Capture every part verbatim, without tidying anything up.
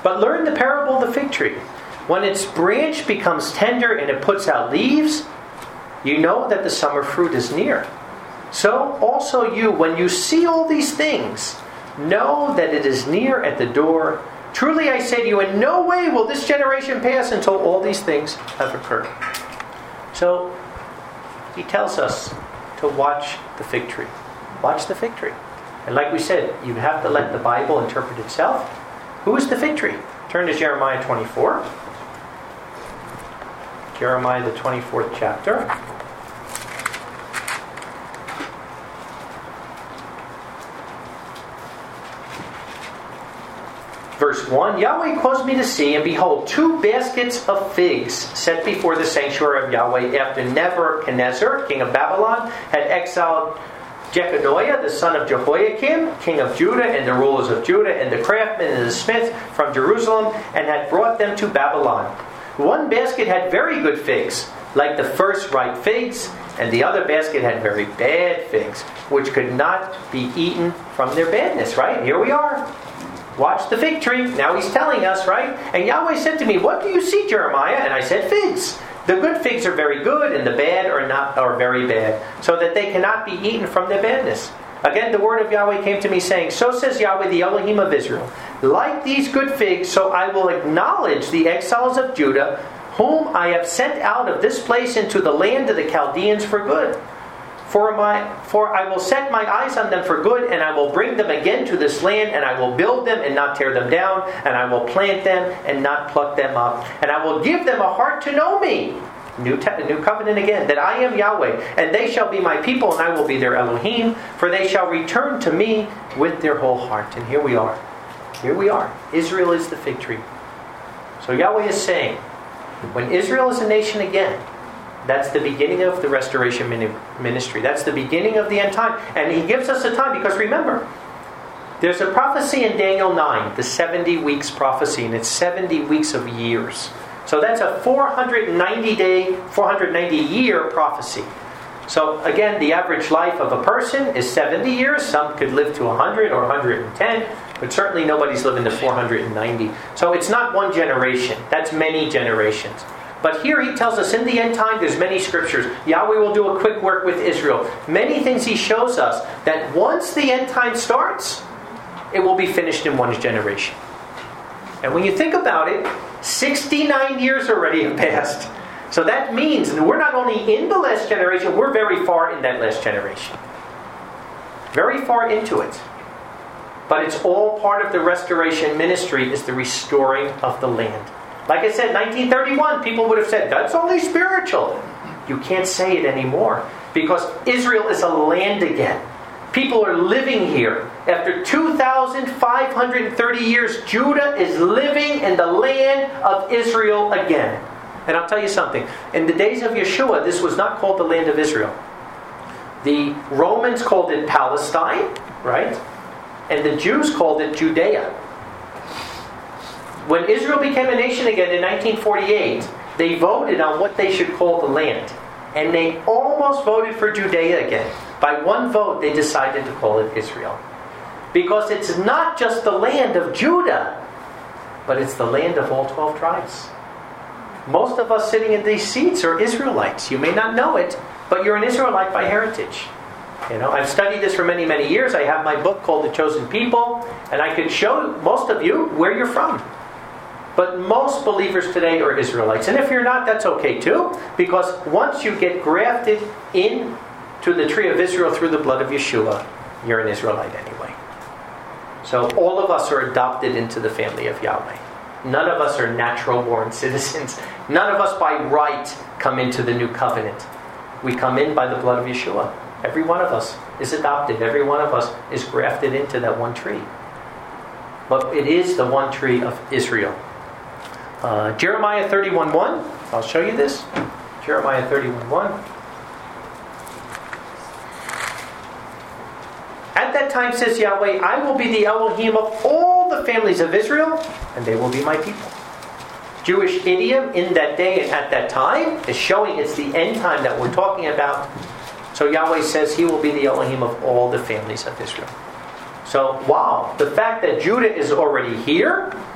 But learn the parable of the fig tree. When its branch becomes tender and it puts out leaves, you know that the summer fruit is near. So also you, when you see all these things, know that it is near at the door. Truly I say to you, in no way will this generation pass until all these things have occurred. So he tells us to watch the fig tree. Watch the fig tree. And like we said, you have to let the Bible interpret itself. Who is the fig tree? Turn to Jeremiah twenty-four. Jeremiah the twenty-fourth chapter. Verse one, Yahweh caused me to see, and behold, two baskets of figs set before the sanctuary of Yahweh after Nebuchadnezzar, king of Babylon, had exiled Jeconiah, the son of Jehoiakim, king of Judah, and the rulers of Judah, and the craftsmen and the smiths from Jerusalem, and had brought them to Babylon. One basket had very good figs, like the first ripe figs, and the other basket had very bad figs, which could not be eaten from their badness. Right? Here we are. Watch the fig tree. Now he's telling us, right? And Yahweh said to me, what do you see, Jeremiah? And I said, figs. The good figs are very good, and the bad are not are very bad, so that they cannot be eaten from their badness. Again, the word of Yahweh came to me, saying, so says Yahweh, the Elohim of Israel, like these good figs, so I will acknowledge the exiles of Judah, whom I have sent out of this place into the land of the Chaldeans for good. For my, for I will set my eyes on them for good, and I will bring them again to this land, and I will build them and not tear them down, and I will plant them and not pluck them up, and I will give them a heart to know me. New, te- new covenant again, that I am Yahweh, and they shall be my people, and I will be their Elohim, for they shall return to me with their whole heart. And here we are. Here we are. Israel is the fig tree. So Yahweh is saying, when Israel is a nation again, that's the beginning of the restoration ministry. That's the beginning of the end time. And he gives us a time because remember, there's a prophecy in Daniel nine, the seventy weeks prophecy, and it's seventy weeks of years. So that's a four hundred ninety day, four hundred ninety year prophecy. So again, the average life of a person is seventy years. Some could live to one hundred or one hundred ten, but certainly nobody's living to four hundred ninety. So it's not one generation. That's many generations. But here he tells us in the end time, there's many scriptures. Yahweh will do a quick work with Israel. Many things he shows us that once the end time starts, it will be finished in one generation. And when you think about it, sixty-nine years already have passed. So that means we're not only in the last generation, we're very far in that last generation. Very far into it. But it's all part of the restoration ministry, is the restoring of the land. Like I said, nineteen thirty-one, people would have said, that's only spiritual. You can't say it anymore. Because Israel is a land again. People are living here. After two thousand five hundred thirty years, Judah is living in the land of Israel again. And I'll tell you something. In the days of Yeshua, this was not called the land of Israel. The Romans called it Palestine, right? And the Jews called it Judea. When Israel became a nation again in nineteen forty-eight, they voted on what they should call the land. And they almost voted for Judea again. By one vote, they decided to call it Israel. Because it's not just the land of Judah, but it's the land of all twelve tribes. Most of us sitting in these seats are Israelites. You may not know it, but you're an Israelite by heritage. You know, I've studied this for many, many years. I have my book called The Chosen People, and I could show most of you where you're from. But most believers today are Israelites. And if you're not, that's okay too. Because once you get grafted into the tree of Israel through the blood of Yeshua, you're an Israelite anyway. So all of us are adopted into the family of Yahweh. None of us are natural born citizens. None of us by right come into the new covenant. We come in by the blood of Yeshua. Every one of us is adopted. Every one of us is grafted into that one tree. But it is the one tree of Israel. Uh, Jeremiah thirty-one one. I'll show you this. Jeremiah thirty-one one. At that time, says Yahweh, I will be the Elohim of all the families of Israel, and they will be my people. Jewish idiom, in that day and at that time, is showing it's the end time that we're talking about. So Yahweh says he will be the Elohim of all the families of Israel. So, wow, the fact that Judah is already here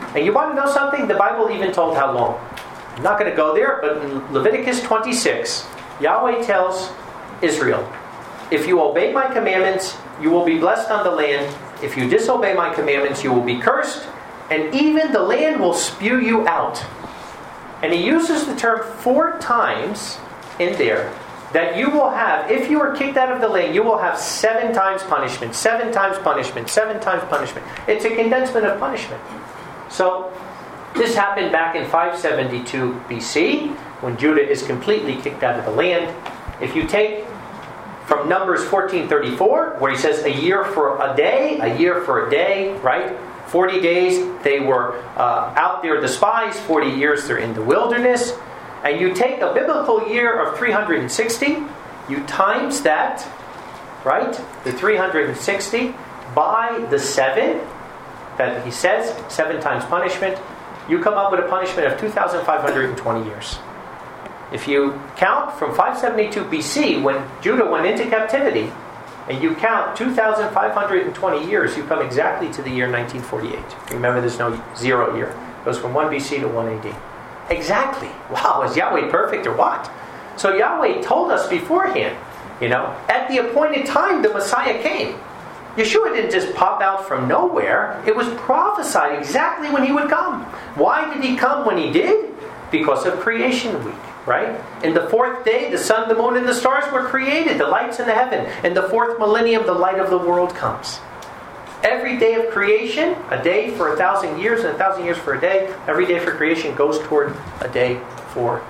And you want to know something? The Bible even told how long. I'm not going to go there, but in Leviticus twenty-six, Yahweh tells Israel, if you obey my commandments, you will be blessed on the land. If you disobey my commandments, you will be cursed, and even the land will spew you out. And he uses the term four times in there, that you will have, if you are kicked out of the land, you will have seven times punishment, seven times punishment, seven times punishment. It's a condensement of punishment. So, this happened back in five seventy-two B C, when Judah is completely kicked out of the land. If you take from Numbers fourteen thirty-four, where he says a year for a day, a year for a day, right? forty days they were uh, out there, the spies, forty years they're in the wilderness. And you take a biblical year of three hundred sixty, you times that, right? The three hundred sixty by the seven, that he says, seven times punishment, you come up with a punishment of two thousand five hundred twenty years. If you count from five seventy-two B C, when Judah went into captivity, and you count two thousand five hundred twenty years, you come exactly to the year nineteen forty-eight. Remember, there's no zero year. It goes from one B C to one A D. Exactly. Wow, is Yahweh perfect or what? So Yahweh told us beforehand, you know, at the appointed time the Messiah came. Yeshua didn't just pop out from nowhere. It was prophesied exactly when he would come. Why did he come when he did? Because of creation week, right? In the fourth day, the sun, the moon, and the stars were created, the lights in the heaven. In the fourth millennium, the light of the world comes. Every day of creation, a day for a thousand years, and a thousand years for a day, every day for creation goes toward a day for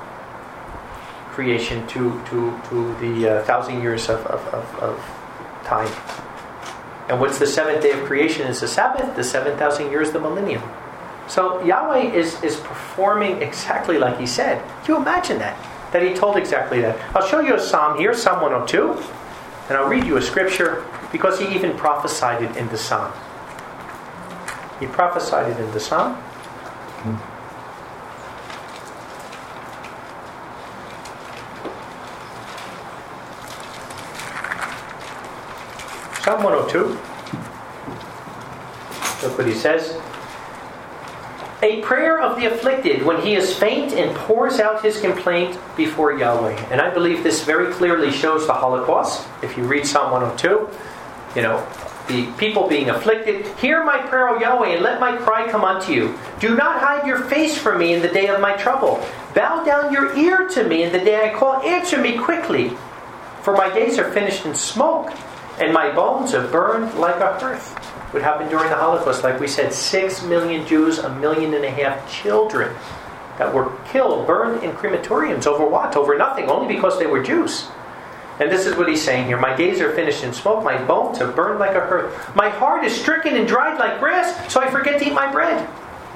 creation to to, to the uh, thousand years of, of, of, of time. And what's the seventh day of creation is the Sabbath, the seven thousand years, the millennium. So Yahweh is, is performing exactly like he said. Can you imagine that? That he told exactly that. I'll show you a psalm here, Psalm one oh two. And I'll read you a scripture because he even prophesied it in the psalm. He prophesied it in the psalm. Psalm one oh two. Look what he says. A prayer of the afflicted when he is faint and pours out his complaint before Yahweh. And I believe this very clearly shows the Holocaust. If you read Psalm one oh two, you know, the people being afflicted. Hear my prayer, O Yahweh, and let my cry come unto you. Do not hide your face from me in the day of my trouble. Bow down your ear to me in the day I call. Answer me quickly. For my days are finished in smoke, and my bones are burned like a hearth. What happened during the Holocaust, like we said, six million Jews, a million and a half children that were killed, burned in crematoriums. Over what? Over nothing, only because they were Jews. And this is what he's saying here. My days are finished in smoke, my bones are burned like a hearth. My heart is stricken and dried like grass, so I forget to eat my bread.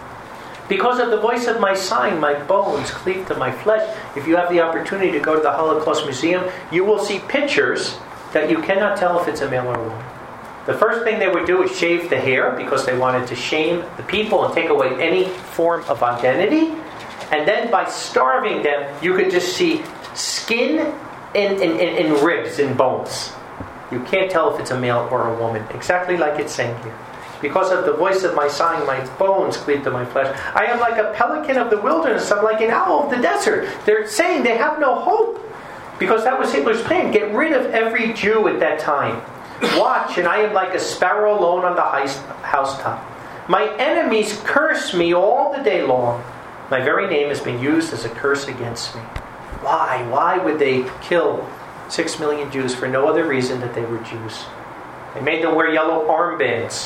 Because of the voice of my sighing, my bones cleave to my flesh. If you have the opportunity to go to the Holocaust Museum, you will see pictures that you cannot tell if it's a male or a woman. The first thing they would do is shave the hair because they wanted to shame the people and take away any form of identity. And then by starving them, you could just see skin and, and, and, and ribs and bones. You can't tell if it's a male or a woman. Exactly like it's saying here. Because of the voice of my sighing, my bones cleave to my flesh. I am like a pelican of the wilderness. I'm like an owl of the desert. They're saying they have no hope. Because that was Hitler's plan. Get rid of every Jew at that time. Watch, and I am like a sparrow alone on the housetop. My enemies curse me all the day long. My very name has been used as a curse against me. Why? Why would they kill six million Jews for no other reason that they were Jews? They made them wear yellow armbands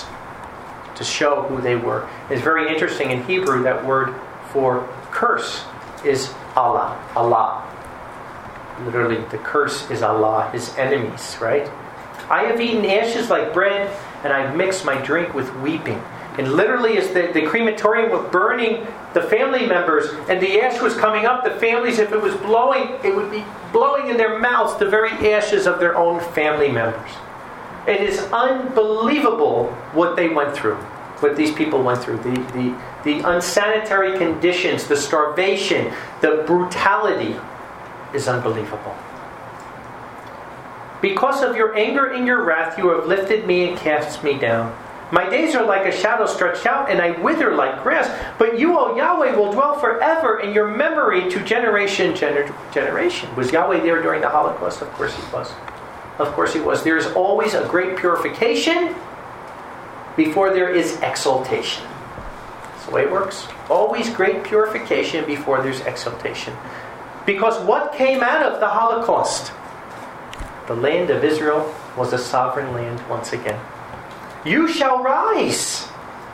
to show who they were. It's very interesting. In Hebrew, that word for curse is Allah. Allah. Literally, the curse is Allah, his enemies, right? I have eaten ashes like bread, and I've mixed my drink with weeping. And literally, as the, the crematorium was burning the family members, and the ash was coming up, the families, if it was blowing, it would be blowing in their mouths the very ashes of their own family members. It is unbelievable what they went through, what these people went through. The, the, the unsanitary conditions, the starvation, the brutality is unbelievable. Because of your anger and your wrath, you have lifted me and cast me down. My days are like a shadow stretched out, and I wither like grass. But you, O Yahweh, will dwell forever, in your memory to generation, gener- generation. Was Yahweh there during the Holocaust? Of course he was. Of course he was. There is always a great purification before there is exaltation. That's the way it works. Always great purification before there's exaltation. Because what came out of the Holocaust? The land of Israel was a sovereign land once again. You shall rise.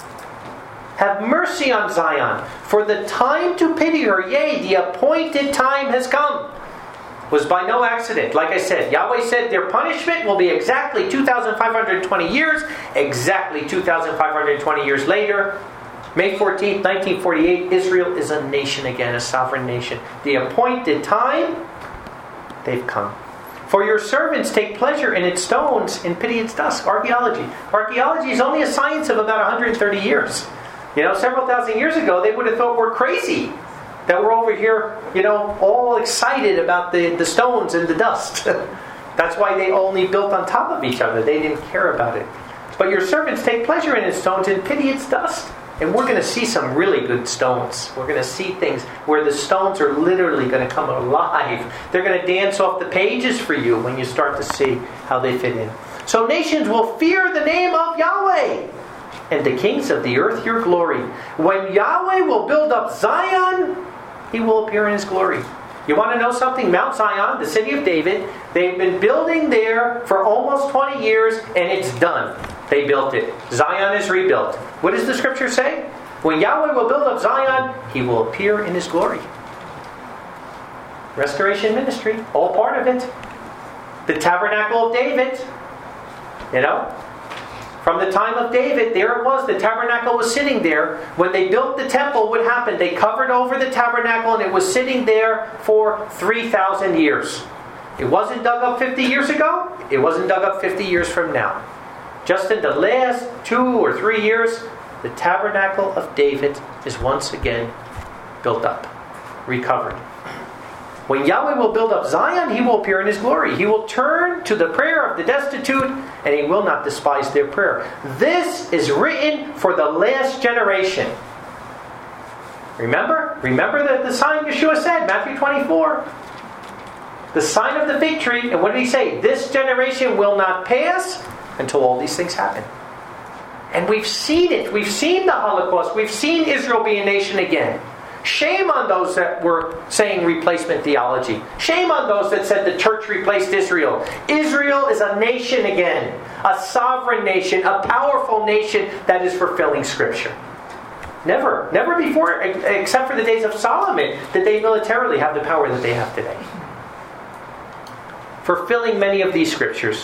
Have mercy on Zion, for the time to pity her, yea, the appointed time has come. Was by no accident. Like I said, Yahweh said their punishment will be exactly two thousand five hundred twenty years. Exactly two thousand five hundred twenty years later, May fourteenth, nineteen forty-eight, Israel is a nation again, a sovereign nation. The appointed time, they've come. For your servants take pleasure in its stones and pity its dust. Archaeology. Archaeology is only a science of about one hundred thirty years. You know, several thousand years ago, they would have thought we're crazy. That we're over here, you know, all excited about the, the stones and the dust. That's why they only built on top of each other. They didn't care about it. But your servants take pleasure in its stones and pity its dust. And we're going to see some really good stones. We're going to see things where the stones are literally going to come alive. They're going to dance off the pages for you when you start to see how they fit in. So nations will fear the name of Yahweh, and the kings of the earth your glory. When Yahweh will build up Zion, he will appear in his glory. You want to know something? Mount Zion, the city of David, they've been building there for almost twenty years, and it's done. They built it. Zion is rebuilt. What does the scripture say? When Yahweh will build up Zion, he will appear in his glory. Restoration ministry, all part of it. The tabernacle of David, you know, from the time of David, there it was. The tabernacle was sitting there. When they built the temple, what happened? They covered over the tabernacle, and it was sitting there for three thousand years. It wasn't dug up fifty years ago. It wasn't dug up fifty years from now. Just in the last two or three years, the tabernacle of David is once again built up, recovered. When Yahweh will build up Zion, he will appear in his glory. He will turn to the prayer of the destitute, and he will not despise their prayer. This is written for the last generation. Remember? Remember the, the sign Yeshua said, Matthew twenty-four. The sign of the fig tree. And what did he say? This generation will not pass until all these things happen. And we've seen it. We've seen the Holocaust. We've seen Israel be a nation again. Shame on those that were saying replacement theology. Shame on those that said the church replaced Israel. Israel is a nation again. A sovereign nation. A powerful nation that is fulfilling Scripture. Never, never before, except for the days of Solomon, did they militarily have the power that they have today. Fulfilling many of these Scriptures.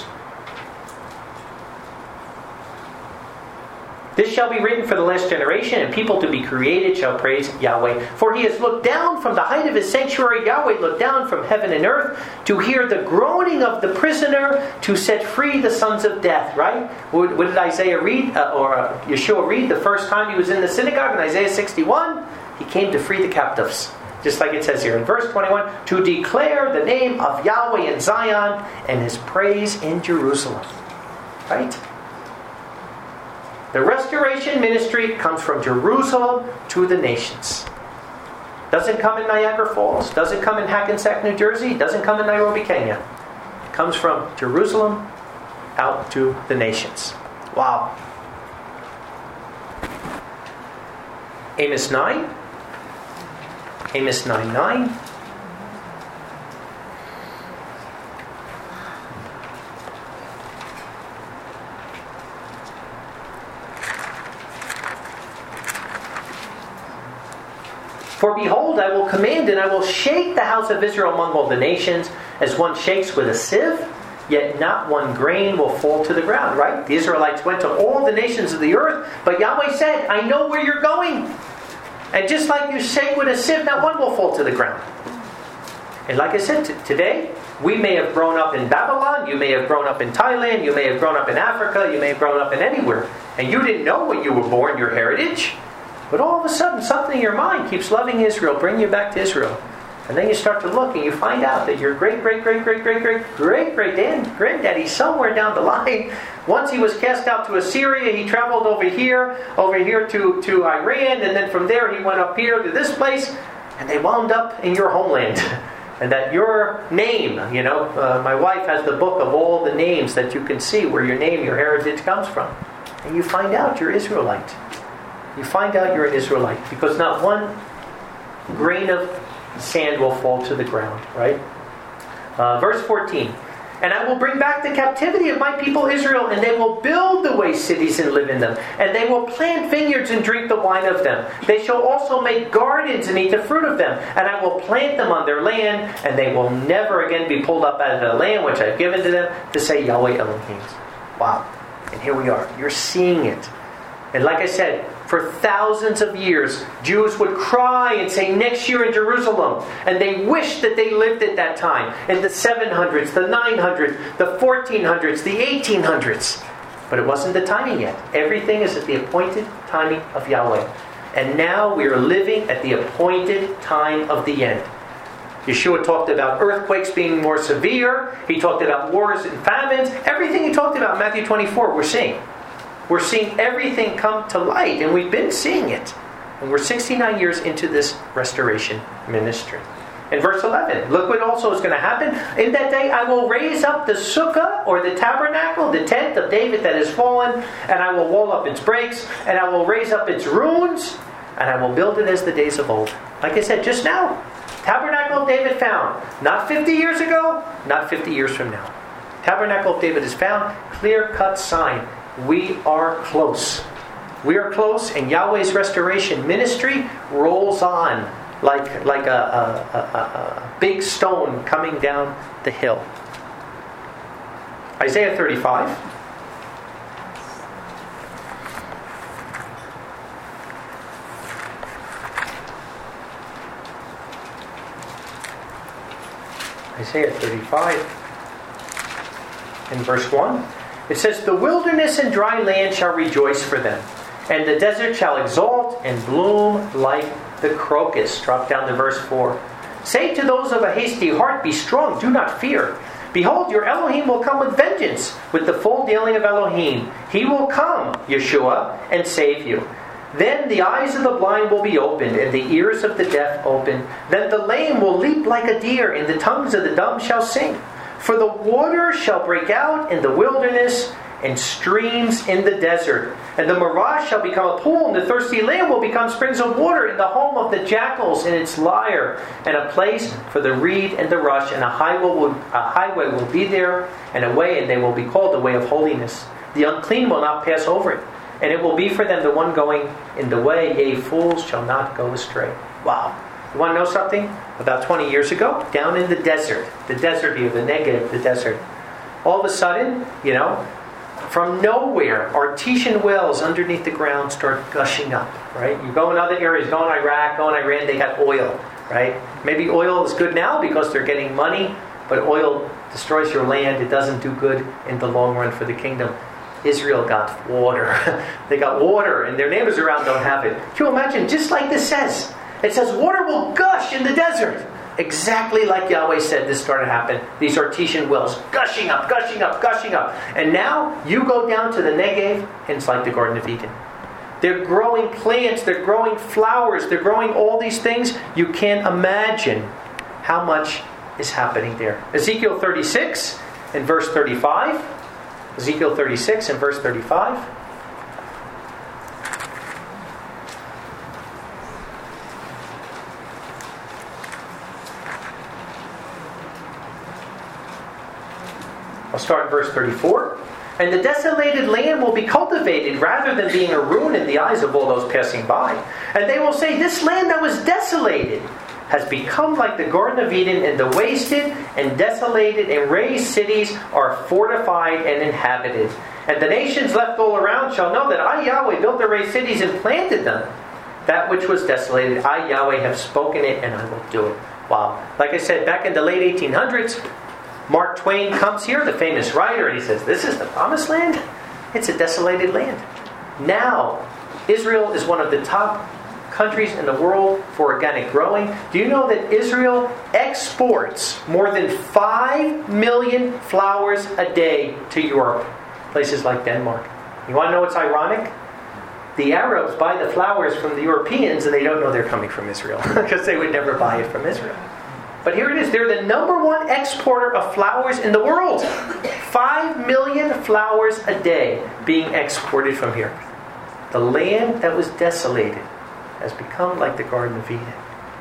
This shall be written for the last generation, and people to be created shall praise Yahweh. For he has looked down from the height of his sanctuary. Yahweh looked down from heaven and earth to hear the groaning of the prisoner, to set free the sons of death. Right? What, what did Isaiah read, uh, or uh, Yeshua read the first time he was in the synagogue in Isaiah sixty-one? He came to free the captives. Just like it says here in verse twenty-one, to declare the name of Yahweh in Zion and his praise in Jerusalem. Right? The restoration ministry comes from Jerusalem to the nations. Doesn't come in Niagara Falls. Doesn't come in Hackensack, New Jersey. Doesn't come in Nairobi, Kenya. It comes from Jerusalem out to the nations. Wow. Amos nine. Amos nine nine. For behold, I will command and I will shake the house of Israel among all the nations, as one shakes with a sieve, yet not one grain will fall to the ground. Right? The Israelites went to all the nations of the earth, but Yahweh said, I know where you're going. And just like you shake with a sieve, not one will fall to the ground. And like I said, t- today, we may have grown up in Babylon, you may have grown up in Thailand, you may have grown up in Africa, you may have grown up in anywhere. And you didn't know when you were born your heritage. But all of a sudden, something in your mind keeps loving Israel, bring you back to Israel. And then you start to look and you find out that your great, great, great, great, great, great, great, great granddaddy somewhere down the line, once he was cast out to Assyria, he traveled over here, over here to, to Iran, and then from there he went up here to this place, and they wound up in your homeland. And that your name, you know, uh, my wife has the book of all the names that you can see where your name, your heritage comes from. And you find out you're Israelite. You find out you're an Israelite because not one grain of sand will fall to the ground, right? Uh, verse fourteen. And I will bring back the captivity of my people Israel, and they will build the waste cities and live in them. And they will plant vineyards and drink the wine of them. They shall also make gardens and eat the fruit of them. And I will plant them on their land, and they will never again be pulled up out of the land which I've given to them, to say Yahweh Elohim. Wow. And here we are. You're seeing it. And like I said, for thousands of years, Jews would cry and say, next year in Jerusalem. And they wished that they lived at that time. In the seven hundreds, the nine hundreds, the fourteen hundreds, the eighteen hundreds. But it wasn't the timing yet. Everything is at the appointed timing of Yahweh. And now we are living at the appointed time of the end. Yeshua talked about earthquakes being more severe. He talked about wars and famines. Everything he talked about in Matthew twenty-four, we're seeing. We're seeing everything come to light, and we've been seeing it. And we're sixty-nine years into this restoration ministry. In verse eleven, look what also is going to happen. In that day I will raise up the sukkah, or the tabernacle, the tent of David that has fallen, and I will wall up its breaks, and I will raise up its ruins, and I will build it as the days of old. Like I said just now, tabernacle of David found. Not fifty years ago, not fifty years from now. Tabernacle of David is found, clear-cut sign. We are close. We are close, and Yahweh's restoration ministry rolls on like, like a, a, a, a big stone coming down the hill. Isaiah thirty-five. Isaiah thirty-five in verse one. It says, the wilderness and dry land shall rejoice for them, and the desert shall exult and bloom like the crocus. Drop down to verse four. Say to those of a hasty heart, be strong, do not fear. Behold, your Elohim will come with vengeance, with the full dealing of Elohim. He will come, Yeshua, and save you. Then the eyes of the blind will be opened, and the ears of the deaf opened. Then the lame will leap like a deer, and the tongues of the dumb shall sing. For the water shall break out in the wilderness, and streams in the desert. And the mirage shall become a pool, and the thirsty land will become springs of water, in the home of the jackals in its lyre, and a place for the reed and the rush, and a highway will, a highway will be there, and a way, and they will be called the way of holiness. The unclean will not pass over it, and it will be for them the one going in the way, yea, fools shall not go astray. Wow. You want to know something? About twenty years ago, down in the desert, the desert here, the Negev, the desert, all of a sudden, you know, from nowhere, artesian wells underneath the ground start gushing up, right? You go in other areas, go in Iraq, go in Iran, they got oil, right? Maybe oil is good now because they're getting money, but oil destroys your land. It doesn't do good in the long run for the kingdom. Israel got water. They got water, and their neighbors around don't have it. Can you imagine? Just like this says. It says water will gush in the desert. Exactly like Yahweh said this started to happen. These artesian wells gushing up, gushing up, gushing up. And now you go down to the Negev, and it's like the Garden of Eden. They're growing plants, they're growing flowers, they're growing all these things. You can't imagine how much is happening there. Ezekiel thirty-six and verse thirty-five. Ezekiel thirty-six and verse thirty-five. I'll start in verse thirty-four. And the desolated land will be cultivated rather than being a ruin in the eyes of all those passing by. And they will say, this land that was desolated has become like the Garden of Eden, and the wasted and desolated and razed cities are fortified and inhabited. And the nations left all around shall know that I, Yahweh, built the razed cities and planted them. That which was desolated, I, Yahweh, have spoken it, and I will do it. Wow. Like I said, back in the late eighteen hundreds, Mark Twain comes here, the famous writer, and he says, this is the promised land? It's a desolated land. Now, Israel is one of the top countries in the world for organic growing. Do you know that Israel exports more than five million flowers a day to Europe? Places like Denmark. You want to know what's ironic? The Arabs buy the flowers from the Europeans and they don't know they're coming from Israel because they would never buy it from Israel. But here it is. They're the number one exporter of flowers in the world. Five million flowers a day being exported from here. The land that was desolated has become like the Garden of Eden.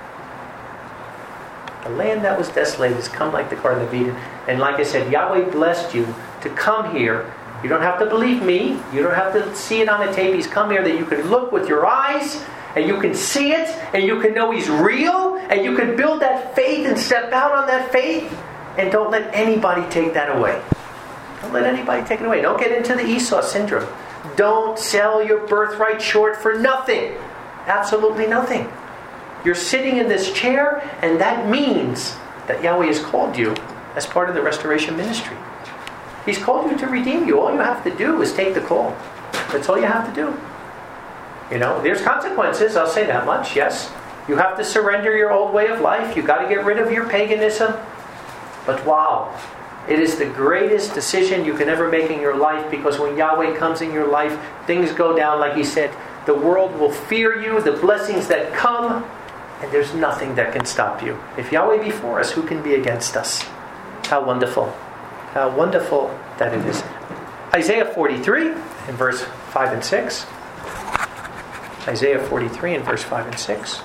The land that was desolated has come like the Garden of Eden. And like I said, Yahweh blessed you to come here. You don't have to believe me. You don't have to see it on the tape. He's come here that you can look with your eyes and you can see it and you can know He's real and you can build that faith and step out on that faith. And don't let anybody take that away. Don't let anybody take it away. Don't get into the Esau syndrome. Don't sell your birthright short for nothing. Absolutely nothing. You're sitting in this chair, and that means that Yahweh has called you as part of the restoration ministry. He's called you to redeem you. All you have to do is take the call. That's all you have to do. You know, there's consequences, I'll say that much, yes. You have to surrender your old way of life. You've got to get rid of your paganism. But wow, it is the greatest decision you can ever make in your life, because when Yahweh comes in your life, things go down like He said. The world will fear you, the blessings that come, and there's nothing that can stop you. If Yahweh be for us, who can be against us? How wonderful. How wonderful that it is. Isaiah forty-three in verse five and six. Isaiah forty-three in verse five and six.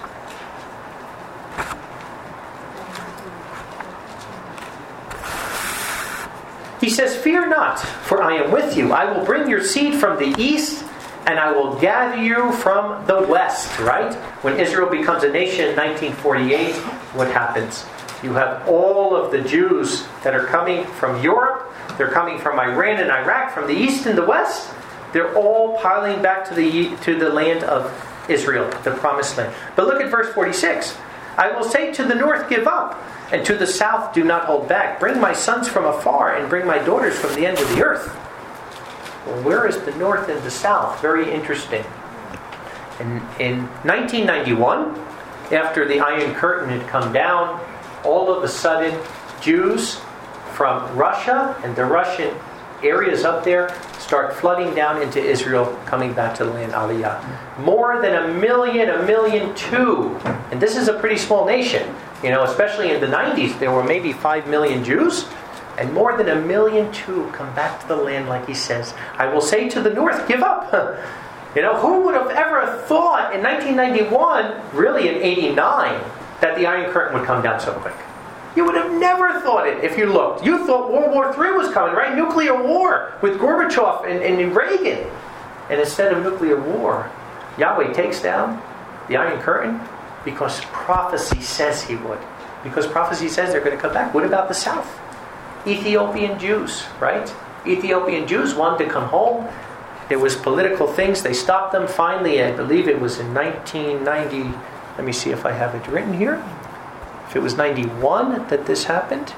He says, "Fear not, for I am with you. I will bring your seed from the east, and I will gather you from the west." Right? When Israel becomes a nation in nineteen forty-eight, what happens? You have all of the Jews that are coming from Europe. They're coming from Iran and Iraq, from the east and the west. They're all piling back to the to the land of Israel, the promised land. But look at verse forty-six. "I will say to the north, give up, and to the south, do not hold back. Bring my sons from afar, and bring my daughters from the end of the earth." Well, where is the north and the south? Very interesting. In, in nineteen ninety-one, after the Iron Curtain had come down, all of a sudden, Jews from Russia and the Russian areas up there start flooding down into Israel, coming back to the land Aliyah. More than a million, a million two. And this is a pretty small nation. You know, especially in the nineties, there were maybe five million Jews. And more than a million two come back to the land, like He says. "I will say to the north, give up." You know, who would have ever thought in nineteen ninety-one, really in eighty-nine, that the Iron Curtain would come down so quick? You would have never thought it if you looked. You thought World War Three was coming, right? Nuclear war with Gorbachev and, and Reagan. And instead of nuclear war, Yahweh takes down the Iron Curtain because prophecy says He would. Because prophecy says they're going to come back. What about the South? Ethiopian Jews, right? Ethiopian Jews wanted to come home. There was political things. They stopped them. Finally, I believe it was in nineteen ninety. Let me see if I have it written here. If it was ninety-one that this happened,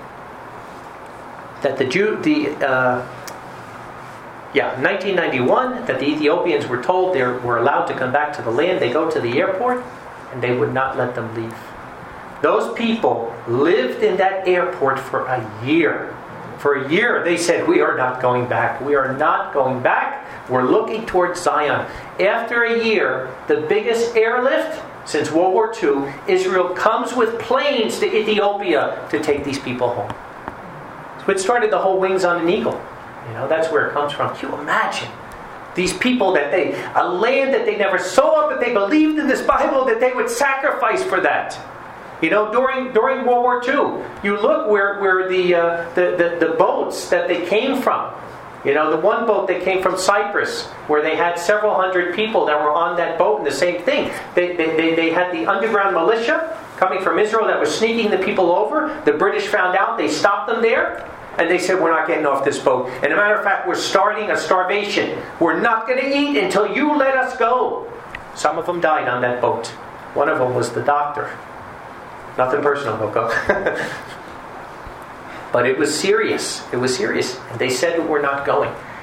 that the Jew, the uh, yeah, nineteen ninety-one, that the Ethiopians were told they were allowed to come back to the land. They go to the airport, and they would not let them leave. Those people lived in that airport for a year. For a year, they said, "We are not going back. We are not going back. We're looking towards Zion." After a year, the biggest airlift since World War Two, Israel comes with planes to Ethiopia to take these people home. So it started the whole Wings on an Eagle. You know, that's where it comes from. Can you imagine? These people that they, a land that they never saw, but they believed in this Bible, that they would sacrifice for that. You know, during during World War Two, you look where, where the, uh, the, the, the boats that they came from. You know, the one boat that came from Cyprus, where they had several hundred people that were on that boat, and the same thing. They, they, they, they had the underground militia coming from Israel that was sneaking the people over. The British found out. They stopped them there. And they said, "We're not getting off this boat. And as a matter of fact, we're starting a starvation. We're not going to eat until you let us go." Some of them died on that boat. One of them was the doctor. Nothing personal, Coco. But it was serious. It was serious. And they said, "We're not going."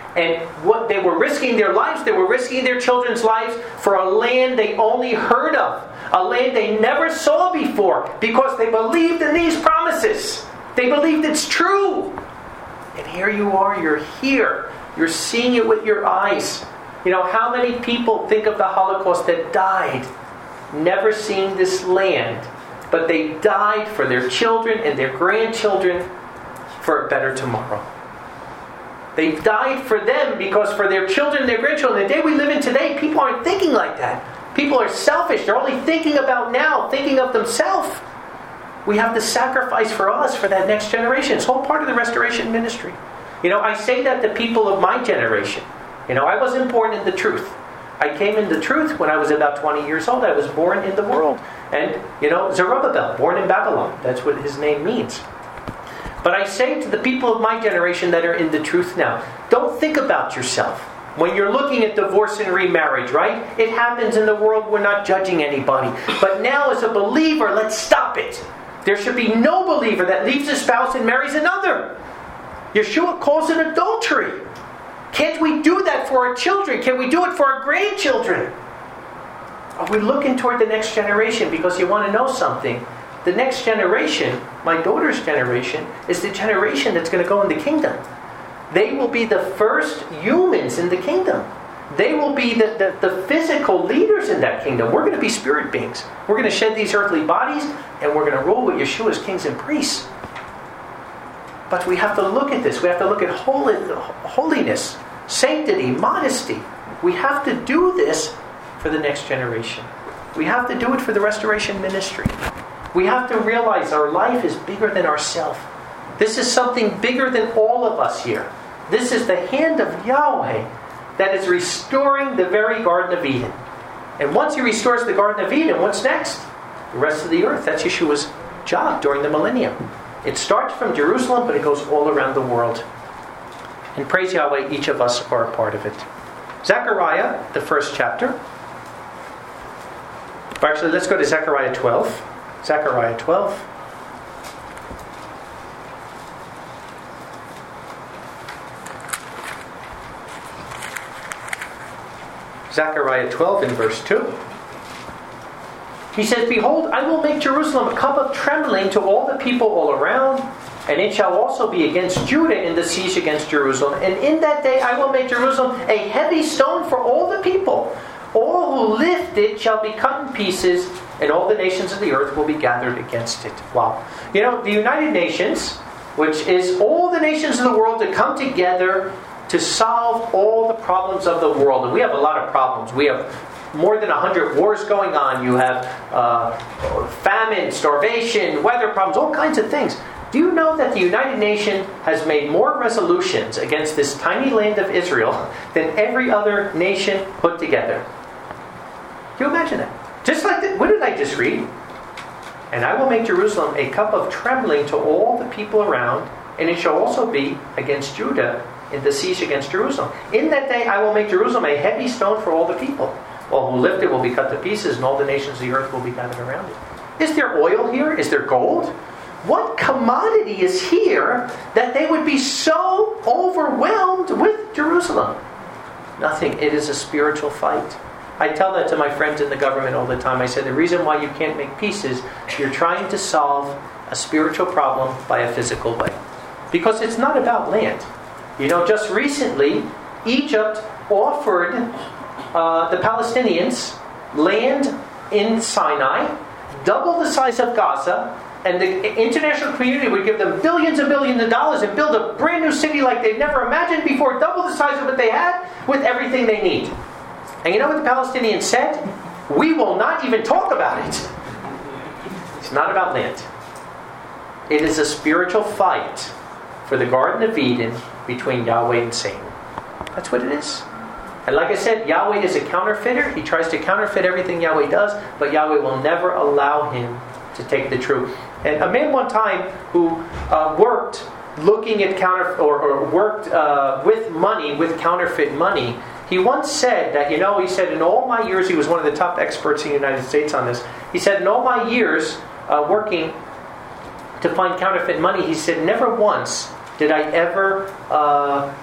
And what they were risking their lives, they were risking their children's lives for a land they only heard of. A land they never saw before because they believed in these promises. They believed it's true. And here you are, you're here. You're seeing it with your eyes. You know, how many people think of the Holocaust that died never seeing this land, but they died for their children and their grandchildren for a better tomorrow. They died for them because for their children and their grandchildren. The day we live in today, people aren't thinking like that. People are selfish. They're only thinking about now, thinking of themselves. We have to sacrifice for us, for that next generation. It's all part of the restoration ministry. You know, I say that to people of my generation. You know, I wasn't born in the truth. I came in the truth when I was about twenty years old. I was born in the world. And, you know, Zerubbabel, born in Babylon. That's what his name means. But I say to the people of my generation that are in the truth now, don't think about yourself. When you're looking at divorce and remarriage, right? It happens in the world. We're not judging anybody. But now as a believer, let's stop it. There should be no believer that leaves a spouse and marries another. Yeshua calls it adultery. Can't we do that for our children? Can we do it for our grandchildren? Are we looking toward the next generation? Because you want to know something. The next generation, my daughter's generation, is the generation that's going to go in the kingdom. They will be the first humans in the kingdom. They will be the, the, the physical leaders in that kingdom. We're going to be spirit beings. We're going to shed these earthly bodies, and we're going to rule with Yeshua as kings and priests. But we have to look at this. We have to look at holy, holiness, sanctity, modesty. We have to do this for the next generation. We have to do it for the restoration ministry. We have to realize our life is bigger than ourselves. This is something bigger than all of us here. This is the hand of Yahweh that is restoring the very Garden of Eden. And once He restores the Garden of Eden, what's next? The rest of the earth. That's Yeshua's job during the millennium. It starts from Jerusalem, but it goes all around the world. And praise Yahweh, each of us are a part of it. Zechariah, the first chapter. Or actually, let's go to Zechariah twelve. Zechariah twelve. Zechariah twelve in verse two. He says, "Behold, I will make Jerusalem a cup of trembling to all the people all around, and it shall also be against Judah in the siege against Jerusalem. And in that day I will make Jerusalem a heavy stone for all the people. All who lift it shall be cut in pieces, and all the nations of the earth will be gathered against it." Wow. You know, the United Nations, which is all the nations of the world that come together to solve all the problems of the world. And we have a lot of problems. We have more than one hundred wars going on. You have uh, famine, starvation, weather problems, all kinds of things. Do you know that the United Nations has made more resolutions against this tiny land of Israel than every other nation put together? Can you imagine that? Just like, the, what did I just read? "And I will make Jerusalem a cup of trembling to all the people around, and it shall also be against Judah in the siege against Jerusalem. In that day I will make Jerusalem a heavy stone for all the people. All who lift it will be cut to pieces, and all the nations of the earth will be gathered around it." Is there oil here? Is there gold? What commodity is here that they would be so overwhelmed with Jerusalem? Nothing. It is a spiritual fight. I tell that to my friends in the government all the time. I said, the reason why you can't make peace is you're trying to solve a spiritual problem by a physical way. Because it's not about land. You know, just recently, Egypt offered uh, the Palestinians land in Sinai, double the size of Gaza, and the international community would give them billions and billions of dollars and build a brand new city like they've never imagined before, double the size of what they had, with everything they need. And you know what the Palestinians said? We will not even talk about it. It's not about land. It is a spiritual fight for the Garden of Eden between Yahweh and Satan. That's what it is. And like I said, Yahweh is a counterfeiter. He tries to counterfeit everything Yahweh does, but Yahweh will never allow him to take the truth. And a man one time who uh, worked looking at counter or, or worked uh, with money, with counterfeit money, he once said that, you know, he said in all my years, he was one of the top experts in the United States on this. He said in all my years uh, working to find counterfeit money, he said never once did I ever uh,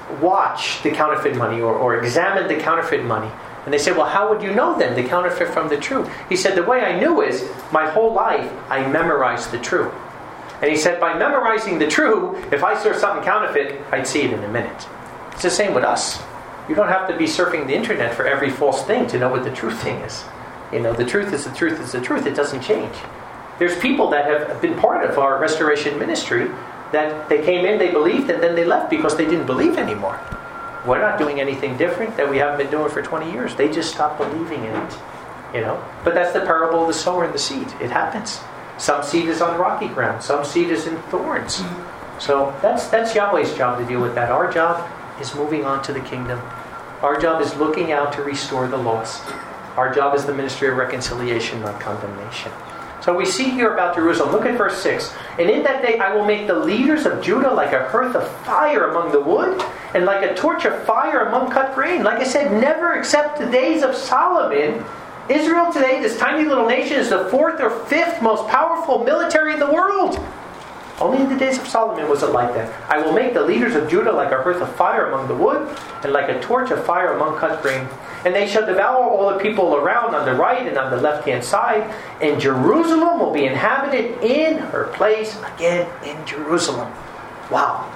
watch the counterfeit money or, or examine the counterfeit money. And they said, well, how would you know then the counterfeit from the true? He said, the way I knew is, my whole life, I memorized the true. And he said, by memorizing the true, if I saw something counterfeit, I'd see it in a minute. It's the same with us. You don't have to be surfing the internet for every false thing to know what the true thing is. You know, the truth is the truth is the truth. It doesn't change. There's people that have been part of our restoration ministry that they came in, they believed, and then they left because they didn't believe anymore. We're not doing anything different that we haven't been doing for twenty years. They just stopped believing in it. You know? But that's the parable of the sower and the seed. It happens. Some seed is on rocky ground. Some seed is in thorns. So that's that's Yahweh's job to deal with that. Our job is moving on to the kingdom. Our job is looking out to restore the lost. Our job is the ministry of reconciliation, not condemnation. So we see here about Jerusalem. Look at verse six. And in that day I will make the leaders of Judah like a hearth of fire among the wood, and like a torch of fire among cut grain. Like I said, never except the days of Solomon. Israel today, this tiny little nation, is the fourth or fifth most powerful military in the world. Only in the days of Solomon was it like that. I will make the leaders of Judah like a hearth of fire among the wood, and like a torch of fire among cut grain. And they shall devour all the people around on the right and on the left-hand side. And Jerusalem will be inhabited in her place again in Jerusalem. Wow.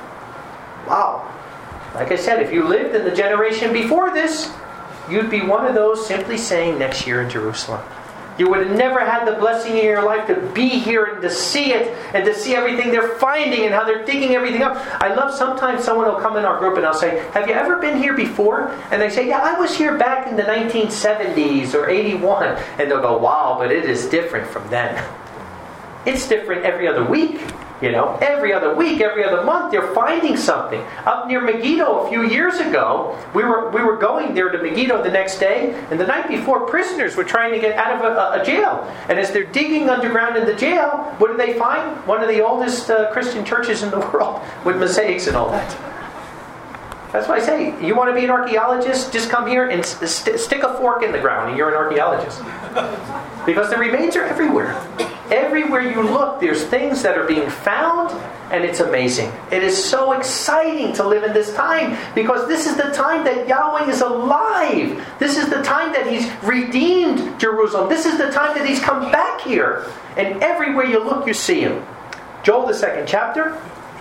Wow. Like I said, if you lived in the generation before this, you'd be one of those simply saying next year in Jerusalem. You would have never had the blessing in your life to be here and to see it and to see everything they're finding and how they're digging everything up. I love sometimes someone will come in our group and I'll say, have you ever been here before? And they say, yeah, I was here back in the nineteen seventies or eighty-one. And they'll go, wow, but it is different from then. It's different every other week. You know, every other week, every other month, they're finding something. Up near Megiddo a few years ago, we were we were going there to Megiddo the next day, and the night before, prisoners were trying to get out of a, a jail. And as they're digging underground in the jail, what do they find? One of the oldest uh, Christian churches in the world, with mosaics and all that. That's why I say, you want to be an archaeologist? Just come here and st- stick a fork in the ground, and you're an archaeologist. Because the remains are everywhere. Everywhere you look, there's things that are being found, and it's amazing. It is so exciting to live in this time, because this is the time that Yahweh is alive. This is the time that He's redeemed Jerusalem. This is the time that He's come back here. And everywhere you look, you see Him. Joel, the second chapter.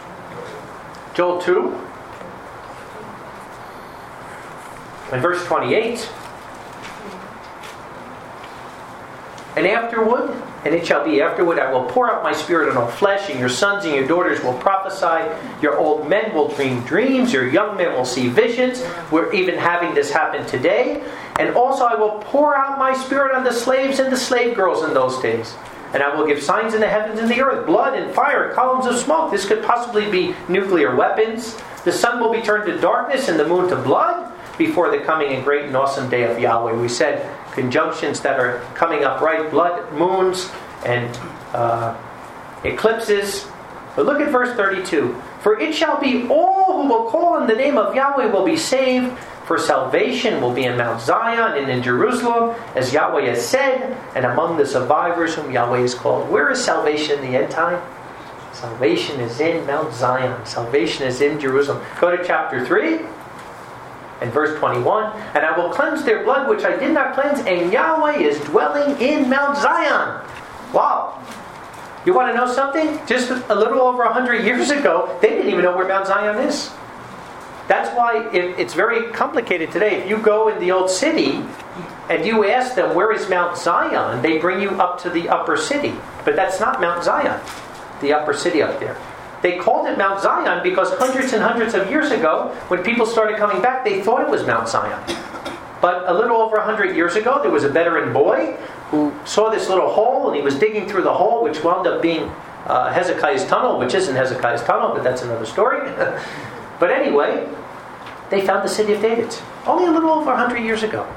Joel two. And verse twenty-eight. And afterward, and it shall be afterward, I will pour out my spirit on all flesh, and your sons and your daughters will prophesy, your old men will dream dreams, your young men will see visions. We're even having this happen today. And also I will pour out my spirit on the slaves and the slave girls in those days. And I will give signs in the heavens and the earth, blood and fire, and columns of smoke. This could possibly be nuclear weapons. The sun will be turned to darkness and the moon to blood before the coming and great and awesome day of Yahweh. We said conjunctions that are coming up, right? Blood, moons, and uh, eclipses. But look at verse thirty-two. For it shall be all who will call on the name of Yahweh will be saved. For salvation will be in Mount Zion and in Jerusalem, as Yahweh has said, and among the survivors whom Yahweh has called. Where is salvation in the end time? Salvation is in Mount Zion. Salvation is in Jerusalem. Go to chapter three. And verse twenty-one, and I will cleanse their blood which I did not cleanse, and Yahweh is dwelling in Mount Zion. Wow. You want to know something? Just a little over a hundred years ago, they didn't even know where Mount Zion is. That's why it, it's very complicated today. If you go in the old city and you ask them, where is Mount Zion? They bring you up to the upper city. But that's not Mount Zion, the upper city up there. They called it Mount Zion because hundreds and hundreds of years ago, when people started coming back, they thought it was Mount Zion. But a little over a hundred years ago, there was a veteran boy who saw this little hole, and he was digging through the hole, which wound up being uh, Hezekiah's tunnel, which isn't Hezekiah's tunnel, but that's another story. But anyway, they found the city of David. Only a little over a hundred years ago.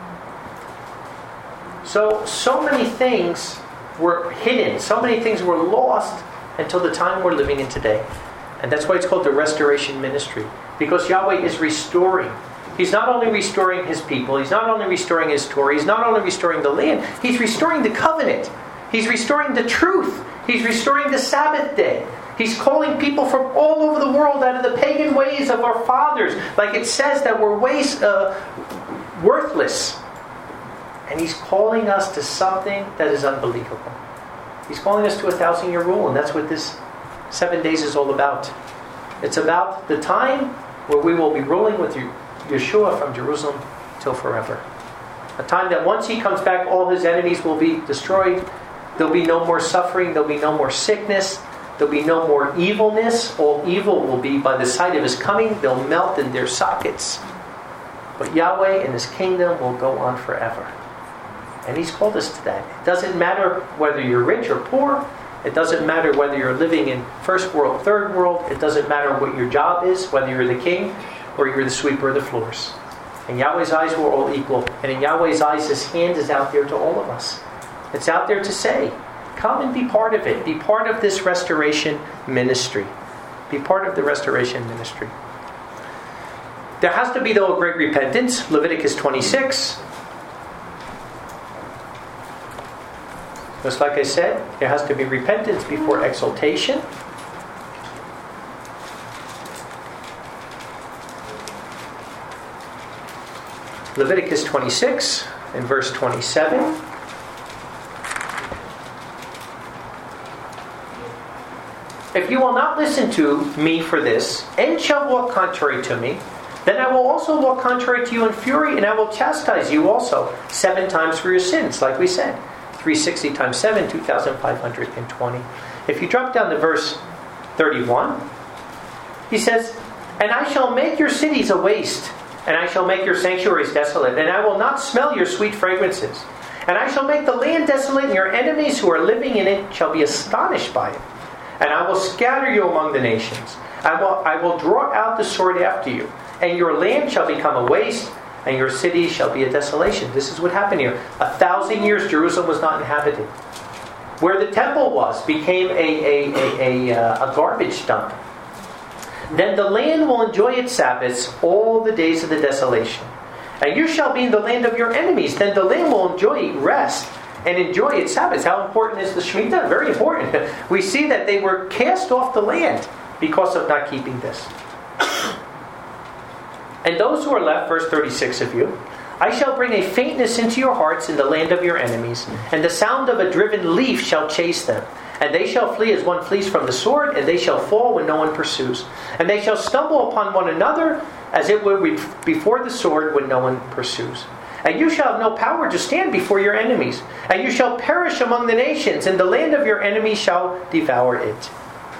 So, so many things were hidden. So many things were lost until the time we're living in today. And that's why it's called the restoration ministry. Because Yahweh is restoring. He's not only restoring His people, He's not only restoring His Torah, He's not only restoring the land, He's restoring the covenant. He's restoring the truth. He's restoring the Sabbath day. He's calling people from all over the world out of the pagan ways of our fathers. Like it says that we're waste, uh, worthless. And He's calling us to something that is unbelievable. He's calling us to a thousand-year rule, and that's what this seven days is all about. It's about the time where we will be ruling with Yeshua from Jerusalem till forever. A time that once He comes back, all His enemies will be destroyed. There'll be no more suffering. There'll be no more sickness. There'll be no more evilness. All evil will be, by the sight of His coming, they'll melt in their sockets. But Yahweh and His kingdom will go on forever. And He's called us to that. It doesn't matter whether you're rich or poor. It doesn't matter whether you're living in first world, third world. It doesn't matter what your job is, whether you're the king or you're the sweeper of the floors. In Yahweh's eyes, we're all equal. And in Yahweh's eyes, His hand is out there to all of us. It's out there to say, come and be part of it. Be part of this restoration ministry. Be part of the restoration ministry. There has to be, though, a great repentance. Leviticus twenty-six. Just like I said, there has to be repentance before exaltation. Leviticus twenty-six and verse twenty-seven. If you will not listen to me for this, and shall walk contrary to me, then I will also walk contrary to you in fury, and I will chastise you also seven times for your sins, like we said. three hundred sixty times seven, two thousand five hundred twenty. If you drop down to verse thirty-one, he says, and I shall make your cities a waste, and I shall make your sanctuaries desolate, and I will not smell your sweet fragrances. And I shall make the land desolate, and your enemies who are living in it shall be astonished by it. And I will scatter you among the nations. I will, I will draw out the sword after you, and your land shall become a waste, and your cities shall be a desolation. This is what happened here. A thousand years Jerusalem was not inhabited. Where the temple was became a, a, a, a, a garbage dump. Then the land will enjoy its Sabbaths all the days of the desolation. And you shall be in the land of your enemies. Then the land will enjoy rest and enjoy its Sabbaths. How important is the Shemitah? Very important. We see that they were cast off the land because of not keeping this. And those who are left, verse thirty-six of you, I shall bring a faintness into your hearts in the land of your enemies, and the sound of a driven leaf shall chase them. And they shall flee as one flees from the sword, and they shall fall when no one pursues. And they shall stumble upon one another, as it would be before the sword when no one pursues. And you shall have no power to stand before your enemies. And you shall perish among the nations, and the land of your enemies shall devour it.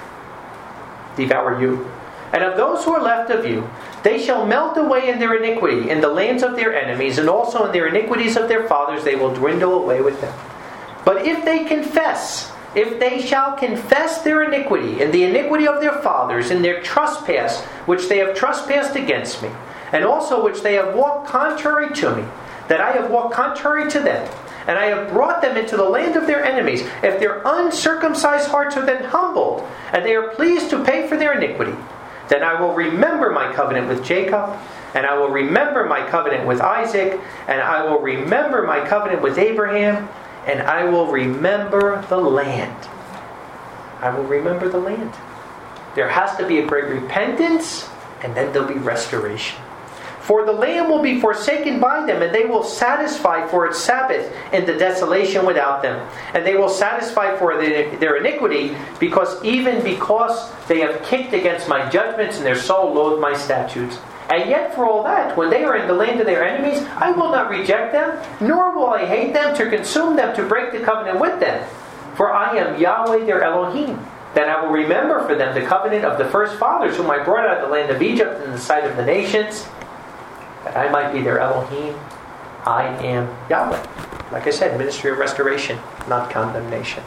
Devour you. And of those who are left of you, they shall melt away in their iniquity, in the lands of their enemies, and also in their iniquities of their fathers, they will dwindle away with them. But if they confess, if they shall confess their iniquity, and the iniquity of their fathers, and their trespass, which they have trespassed against me, and also which they have walked contrary to me, that I have walked contrary to them, and I have brought them into the land of their enemies, if their uncircumcised hearts are then humbled, and they are pleased to pay for their iniquity, then I will remember my covenant with Jacob, and I will remember my covenant with Isaac, and I will remember my covenant with Abraham, and I will remember the land. I will remember the land. There has to be a great repentance, and then there'll be restoration. For the land will be forsaken by them, and they will satisfy for its Sabbath in the desolation without them. And they will satisfy for the, their iniquity, because even because they have kicked against my judgments, and their soul loathed my statutes. And yet for all that, when they are in the land of their enemies, I will not reject them, nor will I hate them to consume them, to break the covenant with them. For I am Yahweh their Elohim. Then I will remember for them the covenant of the first fathers, whom I brought out of the land of Egypt in the sight of the nations, that I might be their Elohim. I am Yahweh. Like I said, ministry of restoration, not condemnation.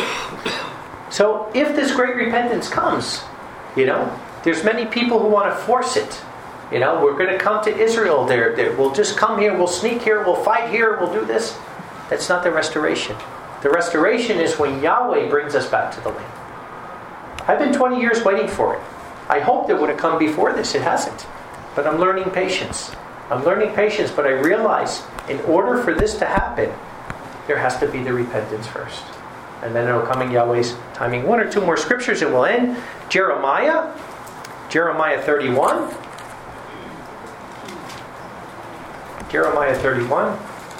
So if this great repentance comes, you know, there's many people who want to force it. You know, we're going to come to Israel. There, there, we'll just come here. We'll sneak here. We'll fight here. We'll do this. That's not the restoration. The restoration is when Yahweh brings us back to the land. I've been twenty years waiting for it. I hoped it would have come before this. It hasn't. But I'm learning patience. I'm learning patience, but I realize in order for this to happen, there has to be the repentance first. and then it'll come in Yahweh's timing. One or two more scriptures and we'll end. Jeremiah. Jeremiah thirty-one. Jeremiah thirty-one.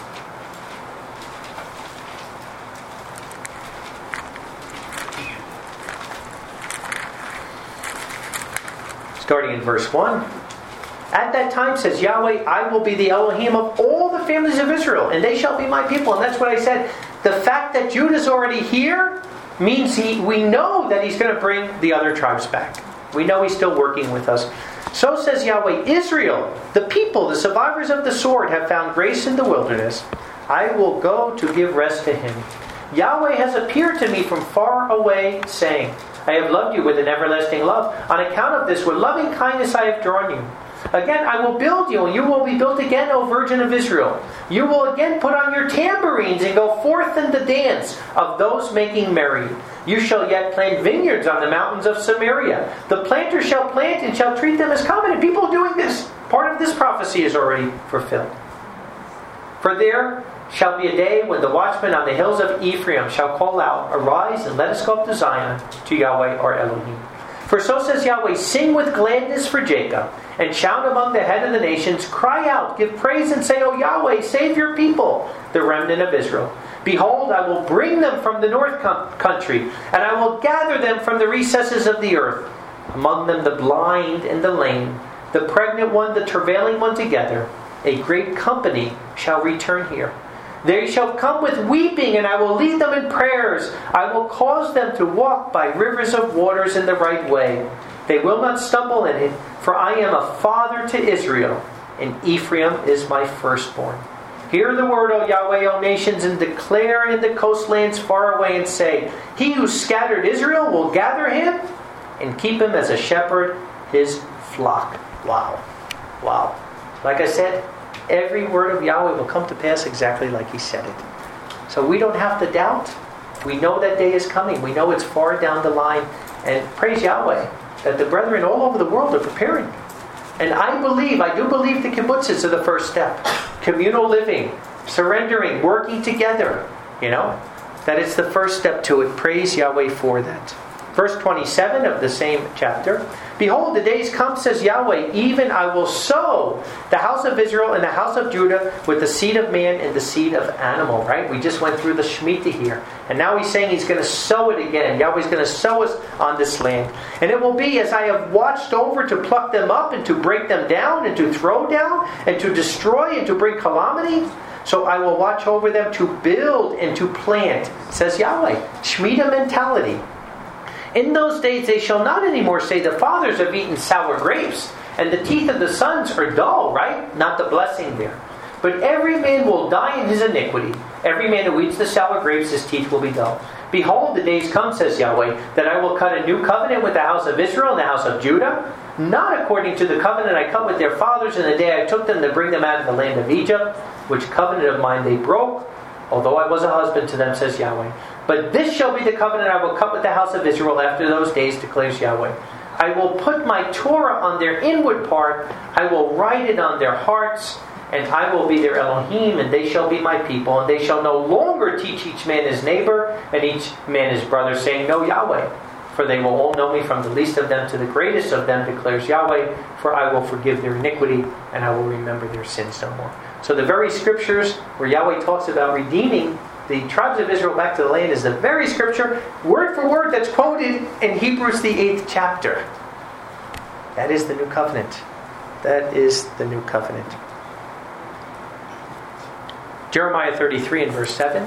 Starting in verse one. At that time, says Yahweh, I will be the Elohim of all the families of Israel, and they shall be my people. And that's what I said. The fact that Judah's already here means he, we know that he's going to bring the other tribes back. We know he's still working with us. So says Yahweh, Israel, the people, the survivors of the sword, have found grace in the wilderness. I will go to give rest to him. Yahweh has appeared to me from far away, saying, I have loved you with an everlasting love. On account of this, with loving kindness I have drawn you. Again, I will build you, and you will be built again, O Virgin of Israel. You will again put on your tambourines and go forth in the dance of those making merry. You shall yet plant vineyards on the mountains of Samaria. The planter shall plant and shall treat them as common. And people doing this, part of this prophecy is already fulfilled. For there shall be a day when the watchmen on the hills of Ephraim shall call out, Arise and let us go up to Zion, to Yahweh our Elohim. For so says Yahweh, Sing with gladness for Jacob, and shout among the head of the nations. Cry out, give praise, and say, O Yahweh, save your people, the remnant of Israel. Behold, I will bring them from the north country, and I will gather them from the recesses of the earth. Among them the blind and the lame, the pregnant one, the travailing one together. A great company shall return here. They shall come with weeping, and I will lead them in prayers. I will cause them to walk by rivers of waters in the right way. They will not stumble in it, for I am a father to Israel, and Ephraim is my firstborn. Hear the word, O Yahweh, O nations, and declare in the coastlands far away, and say, He who scattered Israel will gather him, and keep him as a shepherd his flock. Wow. Wow. Like I said, every word of Yahweh will come to pass exactly like He said it. So we don't have to doubt. We know that day is coming. We know it's far down the line. And praise Yahweh that the brethren all over the world are preparing. And I believe, I do believe the kibbutzes are the first step. Communal living, surrendering, working together. You know, that it's the first step to it. Praise Yahweh for that. Verse twenty-seven of the same chapter. Behold, the days come, says Yahweh, even I will sow the house of Israel and the house of Judah with the seed of man and the seed of animal. Right? We just went through the Shemitah here. And now He's saying He's going to sow it again. Yahweh's going to sow us on this land. And it will be as I have watched over to pluck them up and to break them down and to throw down and to destroy and to bring calamity. So I will watch over them to build and to plant, says Yahweh. Shemitah mentality. In those days they shall not anymore say, the fathers have eaten sour grapes, and the teeth of the sons are dull, right? Not the blessing there. But every man will die in his iniquity. Every man who eats the sour grapes, his teeth will be dull. Behold, the days come, says Yahweh, that I will cut a new covenant with the house of Israel and the house of Judah, not according to the covenant I cut with their fathers in the day I took them to bring them out of the land of Egypt, which covenant of mine they broke, although I was a husband to them, says Yahweh. But this shall be the covenant I will cut with the house of Israel after those days, declares Yahweh. I will put my Torah on their inward part, I will write it on their hearts, and I will be their Elohim, and they shall be my people. And they shall no longer teach each man his neighbor, and each man his brother, saying, Know Yahweh. For they will all know me from the least of them to the greatest of them, declares Yahweh. For I will forgive their iniquity, and I will remember their sins no more. So the very scriptures where Yahweh talks about redeeming the tribes of Israel back to the land is the very scripture, word for word, that's quoted in Hebrews the eighth chapter. That is the new covenant. That is the new covenant. Jeremiah thirty-three and verse seven.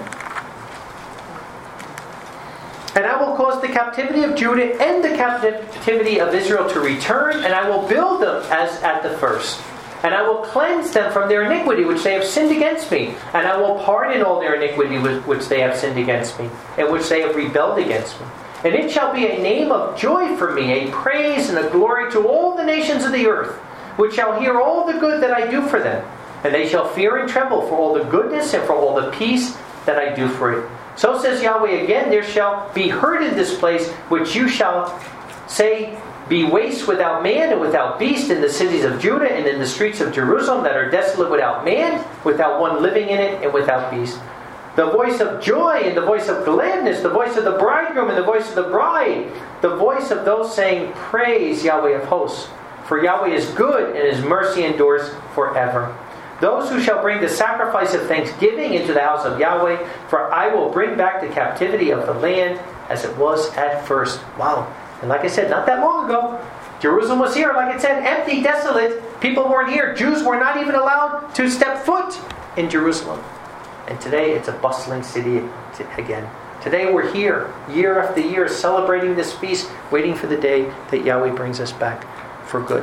And I will cause the captivity of Judah and the captivity of Israel to return, and I will build them as at the first. And I will cleanse them from their iniquity which they have sinned against me. And I will pardon all their iniquity which they have sinned against me, and which they have rebelled against me. And it shall be a name of joy for me, a praise and a glory to all the nations of the earth, which shall hear all the good that I do for them. And they shall fear and tremble for all the goodness and for all the peace that I do for it. So says Yahweh again, there shall be heard in this place, which you shall say, be waste without man and without beast in the cities of Judah and in the streets of Jerusalem that are desolate without man, without one living in it, and without beast. The voice of joy and the voice of gladness, the voice of the bridegroom and the voice of the bride, the voice of those saying, praise Yahweh of hosts. For Yahweh is good and his mercy endures forever. Those who shall bring the sacrifice of thanksgiving into the house of Yahweh, for I will bring back the captivity of the land as it was at first. Wow. And like I said, not that long ago, Jerusalem was here, like it said, empty, desolate. People weren't here. Jews were not even allowed to step foot in Jerusalem. And today it's a bustling city again. Today we're here, year after year, celebrating this feast, waiting for the day that Yahweh brings us back for good.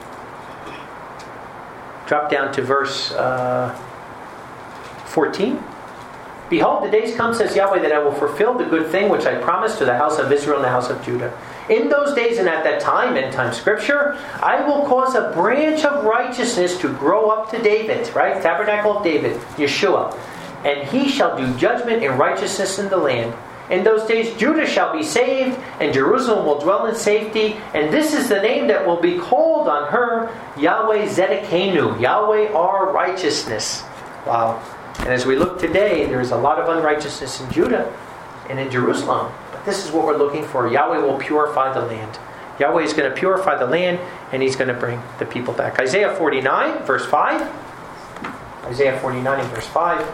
Drop down to verse uh, fourteen. Behold, the days come, says Yahweh, that I will fulfill the good thing which I promised to the house of Israel and the house of Judah. In those days and at that time, end time scripture, I will cause a branch of righteousness to grow up to David, right? Tabernacle of David, Yeshua. And he shall do judgment and righteousness in the land. In those days Judah shall be saved, and Jerusalem will dwell in safety. And this is the name that will be called on her, Yahweh Zedekenu, Yahweh our righteousness. Wow. And as we look today, there is a lot of unrighteousness in Judah and in Jerusalem. But this is what we're looking for. Yahweh will purify the land. Yahweh is going to purify the land, and he's going to bring the people back. Isaiah forty-nine, verse five. Isaiah forty-nine and verse five.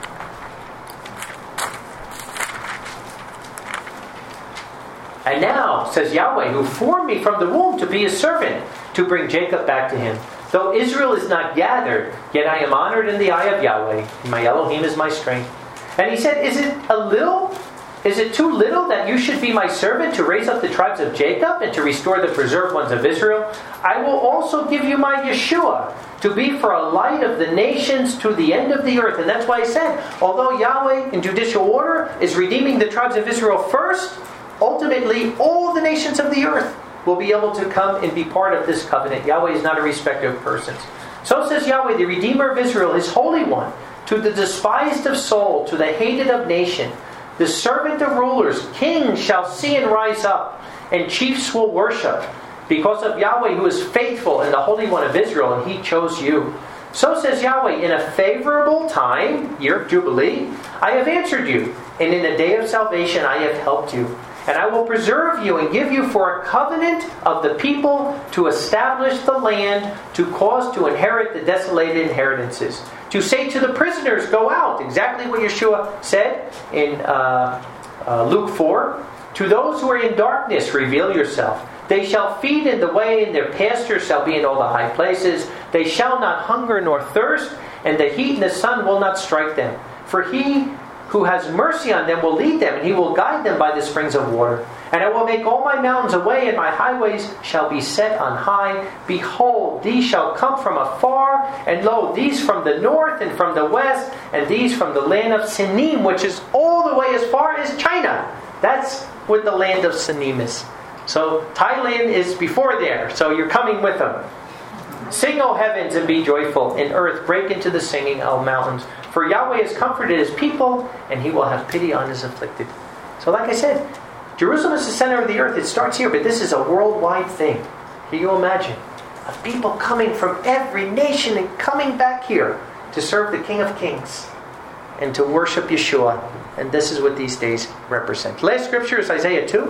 And now, says Yahweh, who formed me from the womb to be his servant, to bring Jacob back to him. Though Israel is not gathered, yet I am honored in the eye of Yahweh, and my Elohim is my strength. And he said, is it a little, is it too little that you should be my servant to raise up the tribes of Jacob and to restore the preserved ones of Israel? I will also give you my Yeshua, to be for a light of the nations to the end of the earth. And that's why I said, although Yahweh in judicial order is redeeming the tribes of Israel first, ultimately, all the nations of the earth will be able to come and be part of this covenant. Yahweh is not a respecter of persons. So says Yahweh, the Redeemer of Israel, his Holy One, to the despised of soul, to the hated of nation, the servant of rulers, kings shall see and rise up, and chiefs will worship, because of Yahweh who is faithful and the Holy One of Israel, and he chose you. So says Yahweh, in a favorable time, year of Jubilee, I have answered you, and in a day of salvation I have helped you. And I will preserve you and give you for a covenant of the people to establish the land, to cause to inherit the desolated inheritances. To say to the prisoners, go out. Exactly what Yeshua said in uh, uh, Luke four. To those who are in darkness, reveal yourself. They shall feed in the way, and their pastures shall be in all the high places. They shall not hunger nor thirst, and the heat and the sun will not strike them. For he who has mercy on them will lead them, and he will guide them by the springs of water. And I will make all my mountains a way, and my highways shall be set on high. Behold, these shall come from afar, and lo, these from the north and from the west, and these from the land of Sinim, which is all the way as far as China. That's what the land of Sinim is. So Thailand is before there, so you're coming with them. Sing, O heavens, and be joyful, and earth, break into the singing, O mountains. For Yahweh has comforted his people, and he will have pity on his afflicted. So like I said, Jerusalem is the center of the earth. It starts here, but this is a worldwide thing. Can you imagine? Of people coming from every nation and coming back here to serve the King of Kings and to worship Yeshua. And this is what these days represent. Last scripture is Isaiah two.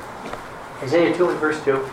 Isaiah two and verse two.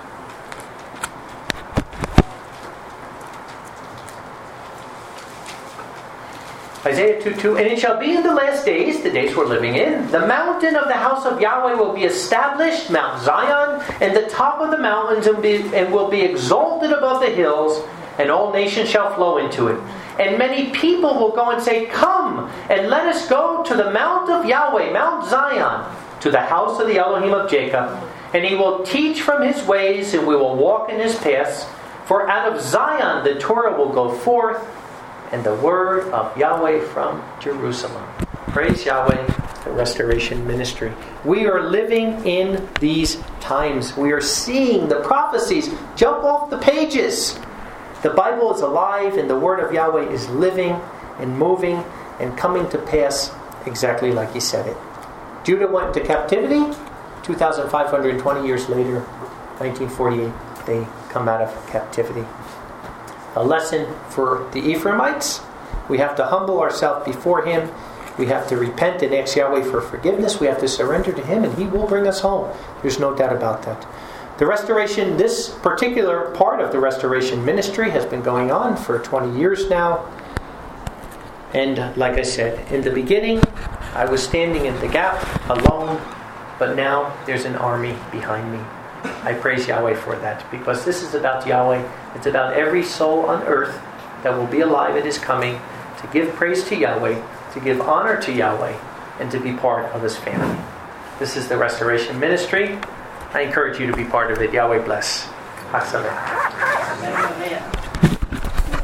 Isaiah two two, and it shall be in the last days, the days we're living in, the mountain of the house of Yahweh will be established, Mount Zion, and the top of the mountains, and, be, and will be exalted above the hills, and all nations shall flow into it. And many people will go and say, come, and let us go to the mount of Yahweh, Mount Zion, to the house of the Elohim of Jacob. And he will teach from his ways, and we will walk in his paths. For out of Zion the Torah will go forth, and the word of Yahweh from Jerusalem. Praise Yahweh, the Restoration Ministry. We are living in these times. We are seeing the prophecies jump off the pages. The Bible is alive, and the word of Yahweh is living and moving and coming to pass exactly like he said it. Judah went into captivity. two thousand five hundred twenty years later, nineteen forty-eight, they come out of captivity. A lesson for the Ephraimites. We have to humble ourselves before him We have to repent and ask Yahweh for forgiveness. We have to surrender to Him, and He will bring us home. There's no doubt about that. The restoration, this particular part of the restoration ministry has been going on for twenty years now. And like I said, in the beginning, I was standing in the gap alone, but now there's an army behind me. I praise Yahweh for that, because this is about Yahweh. It's about every soul on earth that will be alive at His coming, to give praise to Yahweh, to give honor to Yahweh, and to be part of His family. This is the restoration ministry. I encourage you to be part of it. Yahweh bless. Chag Sameach.